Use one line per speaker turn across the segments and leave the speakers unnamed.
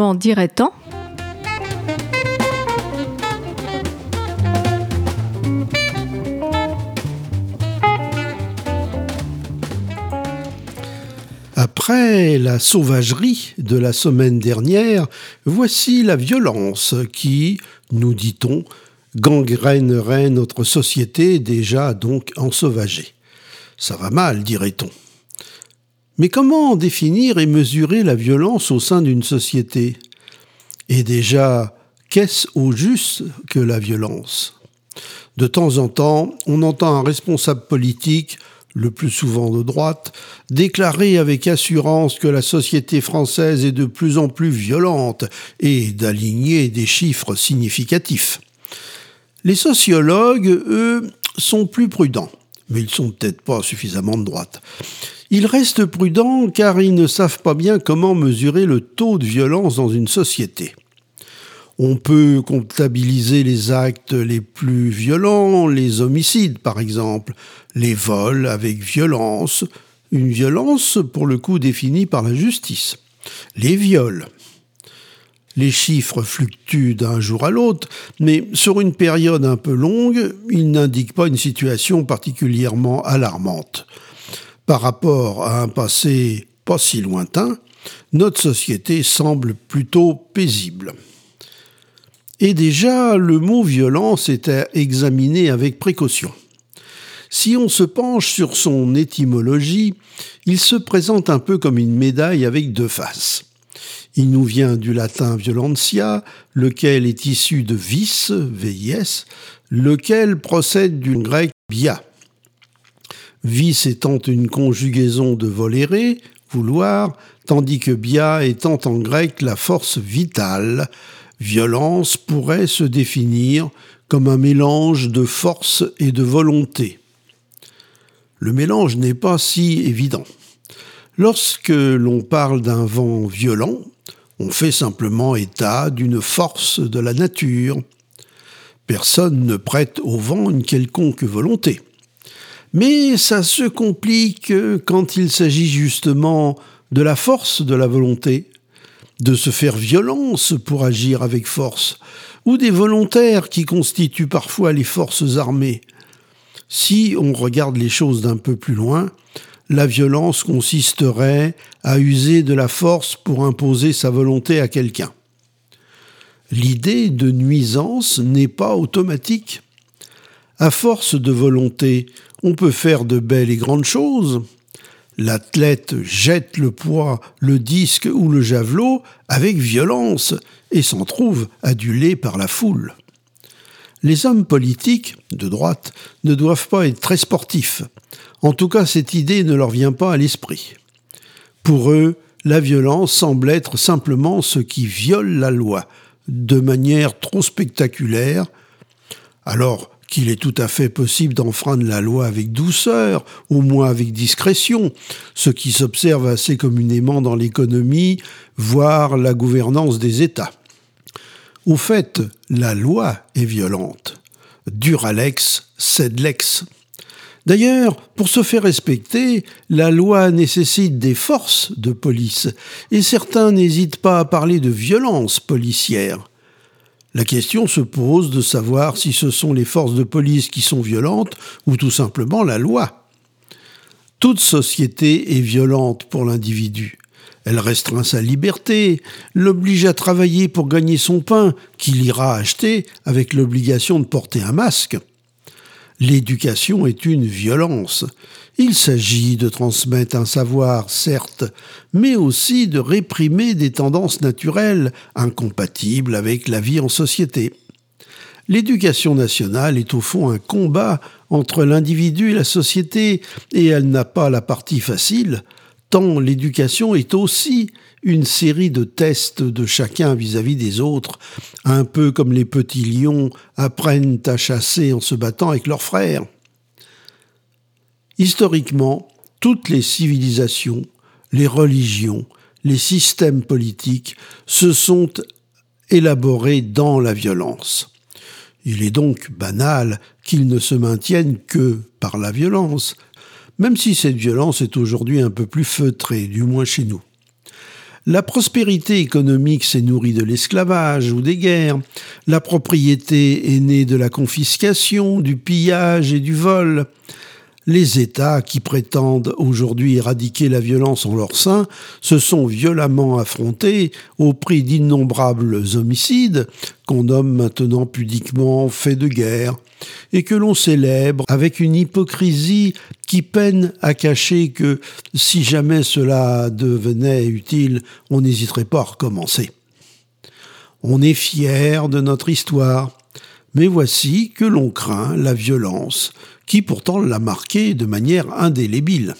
Comment dirait-on ?
Après la sauvagerie de la semaine dernière, voici la violence qui, nous dit-on, gangrènerait notre société déjà donc ensauvagée. Ça va mal, dirait-on. Mais comment définir et mesurer la violence au sein d'une société ? Et déjà, qu'est-ce au juste que la violence ? De temps en temps, on entend un responsable politique, le plus souvent de droite, déclarer avec assurance que la société française est de plus en plus violente et d'aligner des chiffres significatifs. Les sociologues, eux, sont plus prudents, mais ils sont peut-être pas suffisamment de droite. Ils restent prudents car ils ne savent pas bien comment mesurer le taux de violence dans une société. On peut comptabiliser les actes les plus violents, les homicides par exemple, les vols avec violence, une violence pour le coup définie par la justice, les viols. Les chiffres fluctuent d'un jour à l'autre, mais sur une période un peu longue, ils n'indiquent pas une situation particulièrement alarmante. Par rapport à un passé pas si lointain, notre société semble plutôt paisible. Et déjà, le mot violence est à examiner avec précaution. Si on se penche sur son étymologie, il se présente un peu comme une médaille avec deux faces. Il nous vient du latin violentia, lequel est issu de vis, V-I-S, lequel procède du grec bia. Vis étant une conjugaison de volere, vouloir, tandis que bia étant en grec la force vitale. Violence pourrait se définir comme un mélange de force et de volonté. Le mélange n'est pas si évident. Lorsque l'on parle d'un vent violent, on fait simplement état d'une force de la nature. Personne ne prête au vent une quelconque volonté. Mais ça se complique quand il s'agit justement de la force de la volonté, de se faire violence pour agir avec force, ou des volontaires qui constituent parfois les forces armées. Si on regarde les choses d'un peu plus loin, la violence consisterait à user de la force pour imposer sa volonté à quelqu'un. L'idée de nuisance n'est pas automatique. À force de volonté, on peut faire de belles et grandes choses. L'athlète jette le poids, le disque ou le javelot avec violence et s'en trouve adulé par la foule. Les hommes politiques, de droite, ne doivent pas être très sportifs. En tout cas, cette idée ne leur vient pas à l'esprit. Pour eux, la violence semble être simplement ce qui viole la loi, de manière trop spectaculaire, alors qu'il est tout à fait possible d'enfreindre la loi avec douceur, au moins avec discrétion, ce qui s'observe assez communément dans l'économie, voire la gouvernance des États. Au fait, la loi est violente. Dura lex, sed lex. D'ailleurs, pour se faire respecter, la loi nécessite des forces de police, et certains n'hésitent pas à parler de violence policière. La question se pose de savoir si ce sont les forces de police qui sont violentes ou tout simplement la loi. Toute société est violente pour l'individu. Elle restreint sa liberté, l'oblige à travailler pour gagner son pain, qu'il ira acheter avec l'obligation de porter un masque. L'éducation est une violence. Il s'agit de transmettre un savoir, certes, mais aussi de réprimer des tendances naturelles incompatibles avec la vie en société. L'éducation nationale est au fond un combat entre l'individu et la société, et elle n'a pas la partie facile, tant l'éducation est aussi une série de tests de chacun vis-à-vis des autres, un peu comme les petits lions apprennent à chasser en se battant avec leurs frères. Historiquement, toutes les civilisations, les religions, les systèmes politiques se sont élaborés dans la violence. Il est donc banal qu'ils ne se maintiennent que par la violence, même si cette violence est aujourd'hui un peu plus feutrée, du moins chez nous. La prospérité économique s'est nourrie de l'esclavage ou des guerres. La propriété est née de la confiscation, du pillage et du vol. Les États qui prétendent aujourd'hui éradiquer la violence en leur sein se sont violemment affrontés au prix d'innombrables homicides qu'on nomme maintenant pudiquement faits de guerre et que l'on célèbre avec une hypocrisie qui peine à cacher que si jamais cela devenait utile, on n'hésiterait pas à recommencer. On est fier de notre histoire, mais voici que l'on craint la violence qui pourtant l'a marqué de manière indélébile.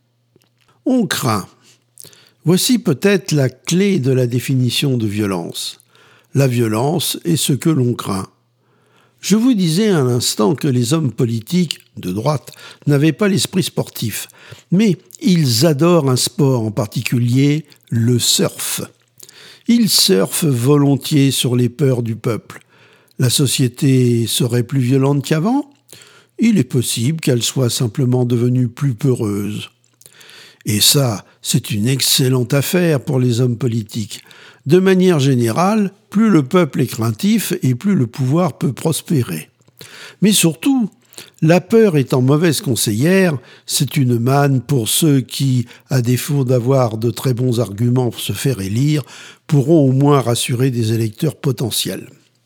On craint. Voici peut-être la clé de la définition de violence. La violence est ce que l'on craint. Je vous disais à l'instant que les hommes politiques de droite n'avaient pas l'esprit sportif, mais ils adorent un sport en particulier, le surf. Ils surfent volontiers sur les peurs du peuple. La société serait plus violente qu'avant ? Il est possible qu'elle soit simplement devenue plus peureuse. Et ça, c'est une excellente affaire pour les hommes politiques. De manière générale, plus le peuple est craintif et plus le pouvoir peut prospérer. Mais surtout, la peur étant mauvaise conseillère, c'est une manne pour ceux qui, à défaut d'avoir de très bons arguments pour se faire élire, pourront au moins rassurer des électeurs potentiels.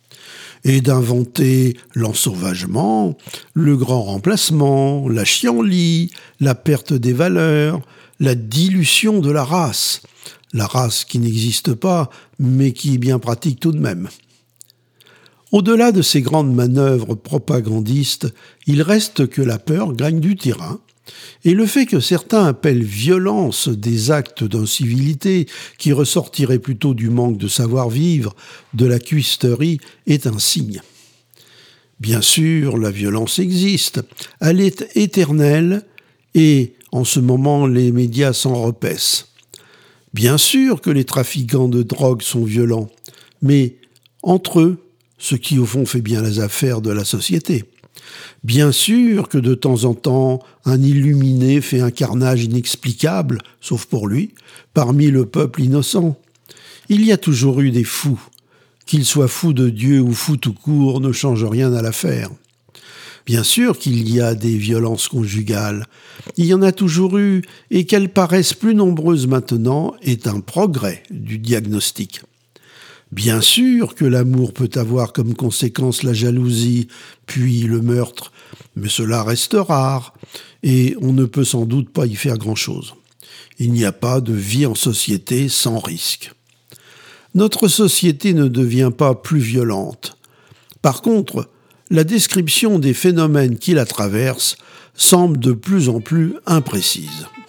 Et d'inventer l'ensauvagement, le grand remplacement, la chienlit, la perte des valeurs, la dilution de la race qui n'existe pas, mais qui est bien pratique tout de même. Au-delà de ces grandes manœuvres propagandistes, il reste que la peur gagne du terrain, et le fait que certains appellent violence des actes d'incivilité qui ressortiraient plutôt du manque de savoir-vivre, de la cuisterie, est un signe. Bien sûr, la violence existe, elle est éternelle et, en ce moment, les médias s'en repaissent. Bien sûr que les trafiquants de drogue sont violents, mais entre eux, ce qui au fond fait bien les affaires de la société. Bien sûr que de temps en temps, un illuminé fait un carnage inexplicable, sauf pour lui, parmi le peuple innocent. Il y a toujours eu des fous. Qu'ils soient fous de Dieu ou fous tout court ne change rien à l'affaire. Bien sûr qu'il y a des violences conjugales. Il y en a toujours eu, et qu'elles paraissent plus nombreuses maintenant est un progrès du diagnostic. Bien sûr que l'amour peut avoir comme conséquence la jalousie, puis le meurtre, mais cela reste rare, et on ne peut sans doute pas y faire grand-chose. Il n'y a pas de vie en société sans risque. Notre société ne devient pas plus violente. Par contre, la description des phénomènes qui la traversent semble de plus en plus imprécise.